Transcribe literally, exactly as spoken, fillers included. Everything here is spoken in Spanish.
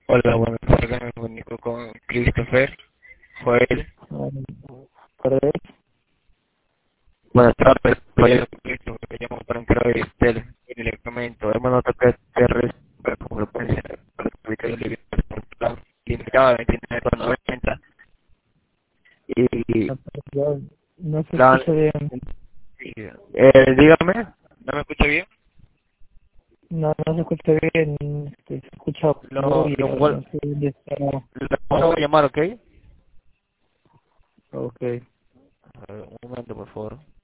Hola, buenas tardes, me comunico con Christopher Joel. Um, ¿Correo? Buenas tardes, soy Christopher, te llamo para un correo de Estel. Y le comento, hemos notado que te responde como lo pueden ser para el ubicación de vida plan limitado a veintinueve con noventa. Y No, perdón, no se plan, escucha bien. eh, dígame, ¿no me escucha bien? No, no se escucha bien. Este, se escucha Lo, muy lo, bien. vuel- No sé dónde está. lo voy a llamar, ¿ok? Ok. A ver, un momento, por favor.